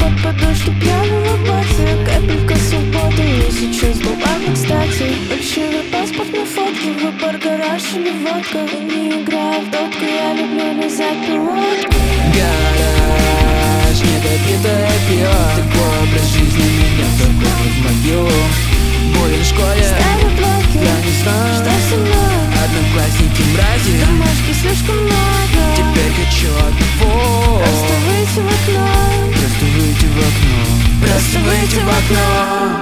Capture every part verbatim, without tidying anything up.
под подушки пьяного бацию. Капелька свободы, мне сейчас была бы кстати. Фальшивый паспорт на фотке, выбор гараж или водка. И не играю в дотку, я люблю лизать пилотку. Гараж, недопитое пиво. Такой образ жизни меня закопит в могилу. Болен в школе, ставлю блоки, я не знаю, что со мной. Одноклассники мрази, Домашки слишком много. теперь хочу одного. Просто выйти в окно. Просто выйти в окно. Просто выйти в окно.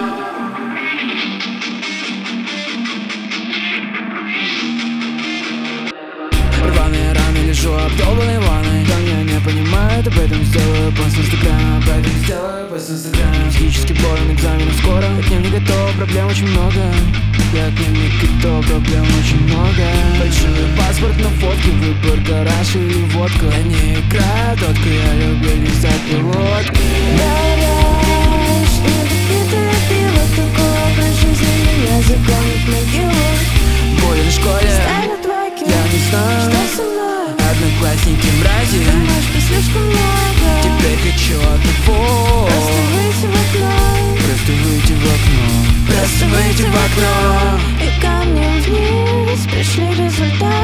Рваные раны, лежу обдолбанной ванной. Да меня не понимают, об этом сделаю пост в инстаграм. Об этом сделаю пост в инстаграм. Психически болен, экзамен скоро. Я к ним не готов, проблем очень много. Я к ним не готов, проблем очень много. Фальшивый паспорт на фотке, выбор гараж или водка. Я не играю дотку, я люблю лизать пилотку. Гараж, недопитое пиво. Такой образ жизни меня загонит в могилу. Болен в школе, Ставлю двойки, я не знаю, что со мной. Одноклассники мрази, Домашки слишком много. теперь хочу одного. Просто выйти в окно. Просто выйти в окно. Просто выйти в окно. И камнем вниз пришли результаты.